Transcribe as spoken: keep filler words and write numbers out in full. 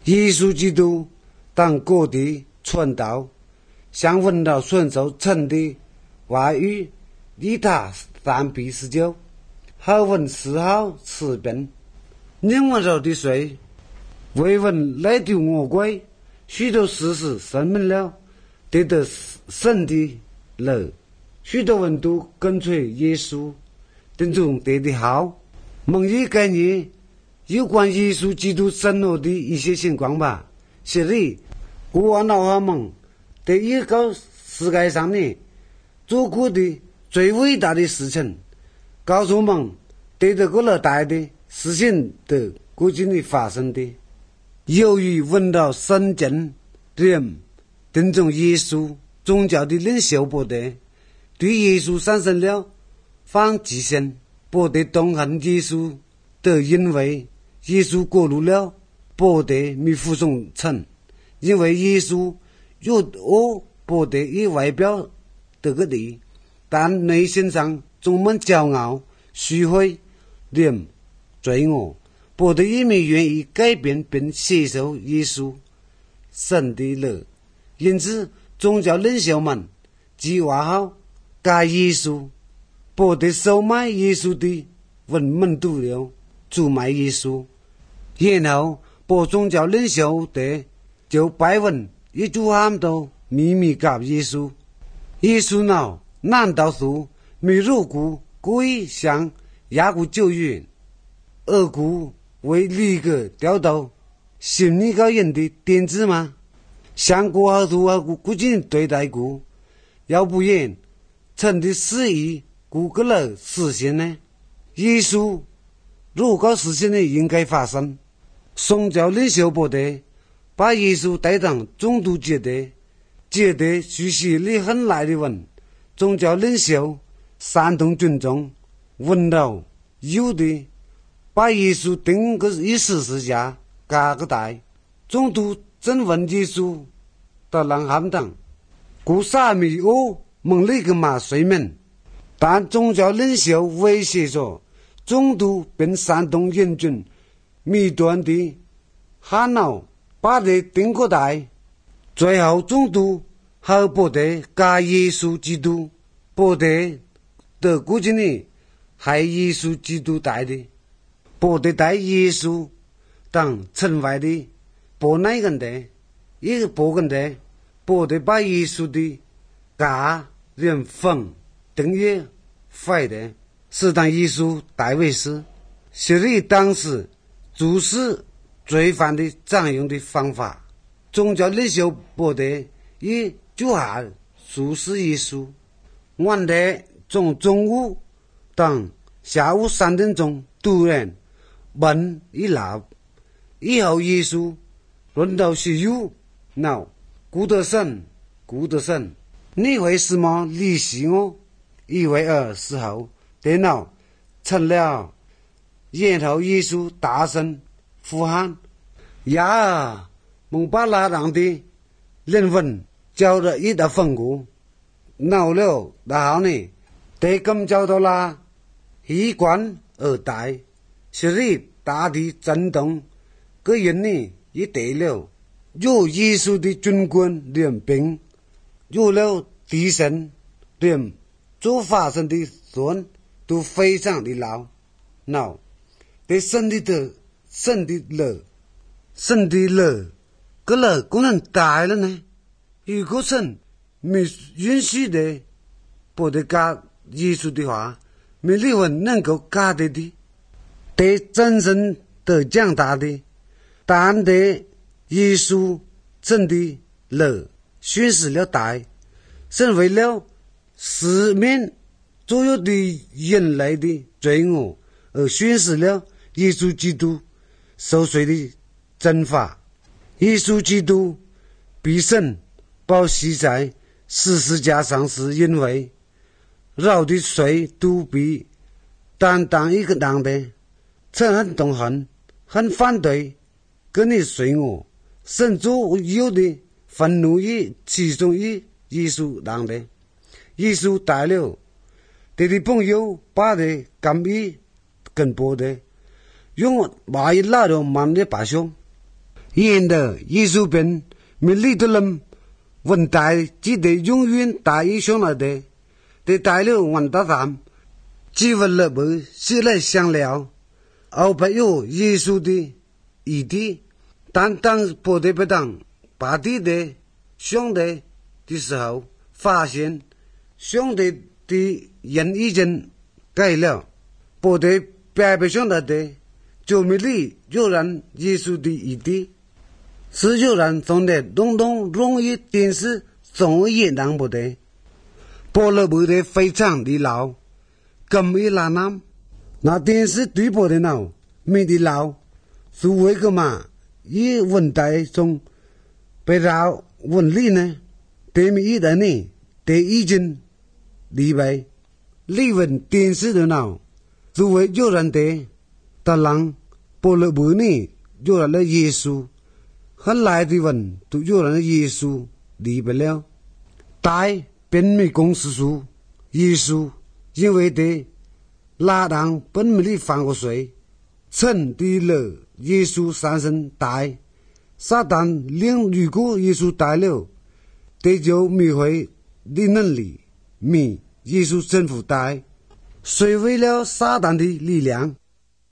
耶稣基督当各地传道，向闻到顺受神的话语，以他三必施救，好闻思好辞病，任我受的罪，为闻来丢我归，许多事实证明了，得到神的乐。许多人都跟随耶稣，等中得的好。蒙一概念有关耶稣基督生活的一些情况吧。是的，我脑海蒙在一个世界上呢做过的最伟大的事情，告诉我们对这个老大的事情的过去的发生的。由于闻到圣经的人跟从耶稣，宗教的领袖不得对耶稣产生了反击心，不得痛恨耶稣的，因为耶稣过路了，不得没服从神，因为耶稣有我不得以外表得个地，但内心上充满骄傲、虚伪、人罪恶，不得因为愿意改变并接受耶稣神的乐。因此，宗教领袖们计划好该耶稣，不得收买耶稣的文门度了，出卖耶稣，然后把宗教领袖的就拜文一组喊到秘密搞耶稣。耶稣呢，难道说没入股故意向雅各救援，而故为立个调到心理高人的点子吗？向过好多啊估计对待过，要不然神的旨意顾个了实现呢？耶稣如果事情呢应该发生，宗教领袖不得把耶稣带到中途觉得觉得学习力很来的人，宗教领袖煽动群众闻到有的把耶稣定个一时之下加个带，中途真问耶稣到人喊当故啥米哦蒙那个马睡眠，但宗教领袖威胁说中途并煽动人群迷断的喊闹把他定个带，最后中途还不得加耶稣基督，不得的估计呢还耶稣基督带的，不得带耶稣当成为的不那个的一个不跟的，不得把耶稣的假人分等于坏的，是当耶稣大卫时，是以当时主是罪犯的常用的方法。宗教领袖不得以就下主是耶稣，我得从中午到下午三点钟突然门一拉，以后耶稣轮到是有那顾得神顾得神，你为什么离弃我？一为二时候电脑成了，然后耶稣大声呼喊呀，蒙巴拉郎的人文叫了一大风骨，闹了然后呢得咁叫到啦一关二代，是以大地震动，个人呢也得了有耶稣的军官联兵，有了敌神联所发生的事都非常的老闹，对神的的神的乐神的乐个乐可能大了呢，如果神没允许的不得加耶稣的话，没理由能够加的的，对真正的强大的，但对耶稣真的乐宣示了大，是为了四面左右的人类的罪恶而宣示了耶稣基督受罪的真法。耶稣基督被神保系在十字架上，是因为绕的水都比单单一个人的曾很痛恨很反对跟你罪恶，甚至有的愤怒于其中于耶稣人的耶稣带了他的朋友把他甘于跟波的用马一拉到满的把凶， 因的耶稣便没理的人问题只得永远大一上来的，得带了问答他，只为了不是来想了，而不有耶稣的意地，但当不得不当把地的兄弟的时候，发现兄弟的人已经改了，不得白白上来的，就没理有人耶稣的意地。是有人从的东东容易电视总也当不得，波了不得非常的老，咁一拉南，那电视对不的闹，没的老，是为个嘛？一问题中被绕问理呢？对面一的呢？对已经离白，离问电视的闹，是为有人的，但人波了不呢？有人的耶稣。后来的人都有人耶稣离不了，大便没公司书，耶稣因为的拉当本没的犯过罪，趁的了耶稣三身大，撒旦领如果耶稣大了，得就没会的能力，没耶稣政府大，谁为了撒旦的力量，